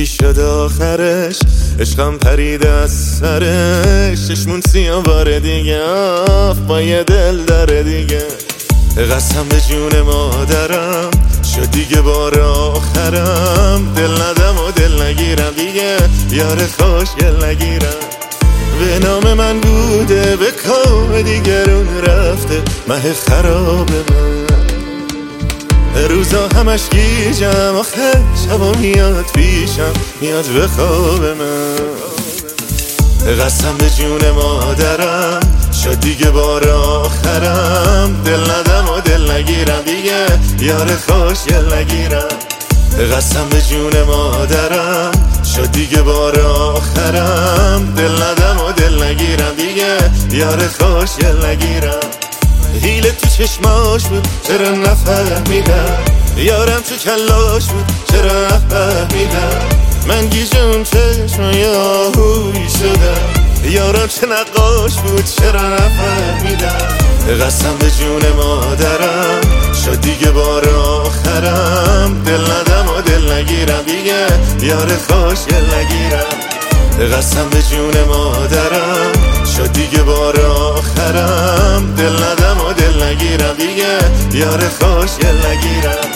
شد آخرش، عشقم پرید از سرش، چشمون سیاه بار دیگه با یه دل داره دیگه. قسم به جون مادرم شد دیگه بار آخرم، دل ندم و دل نگیرم دیگه، یار خوشگل نگیرم. به نام من بوده به کام دیگرون رفته، مه خراب من روزا همش گیجم، آخه شبا میاد پیشم، میاد به خواب من. قسم به جون مادرم شد دیگه بار آخرم، دل ندم و دل نگیرم دیگه، یار خوشگل نگیرم. قسم به جون مادرم شد دیگه بار آخرم، دل ندم و دل نگیرم دیگه، یار خوشگل نگیرم. حیله تو چشماش بود چرا نفهمیدم، یارم تو کلاش بود چرا نفهمیدم. من گیجم چشمای آهویی شدم، یارم چه نقاش بود چرا نفهمیدم. قسم به جون مادرم شد دیگه بار آخرم، دل ندم و دل نگیرم دیگه، یار خوشگل نگیرم. قسم به جون مادرم شد دیگه بار آخرم، دل ندم و دل نگیرم دیگه، یار خوشگل نگیرم.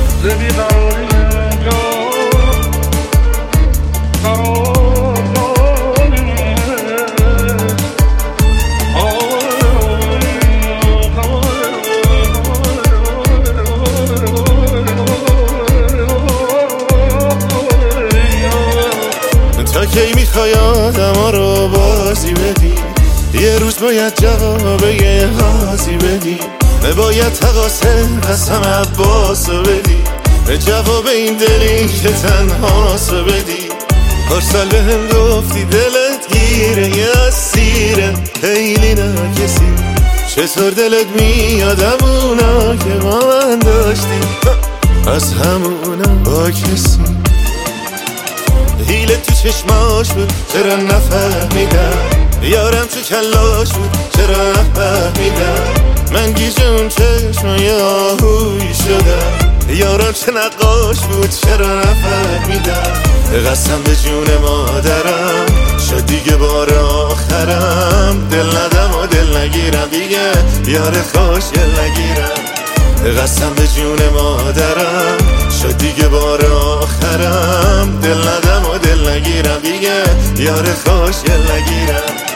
تا کی میخوای آدما رو بازی بدی، یه روز باید جواب یه حاضی بدی، باید تقاسه قسم عباسو بدی، جواب این دلی که تنهاسو بدی. هر سال به هم گفتی دلت گیره یه اسیره، خیلی ناکسی، چطور دلت میادم اونا که با من داشتی، از همونا با کسی. حیله تو چشماش بود چرا نفهمیدم، یارم تو کلاش بود چرا نفهمیدم. من گیجم چشمای آهویی شدم، یارم چه نقاش بود چرا نفهمیدم. قسم به جون مادرم شد دیگه بار آخرم، دل ندم و دل نگیرم دیگه، یار خوشگل نگیرم. قسم به جون مادرم شد دیگه بار آخرم، دل ندم و دل نگیرم دیگه، یار خوشگل نگیرم.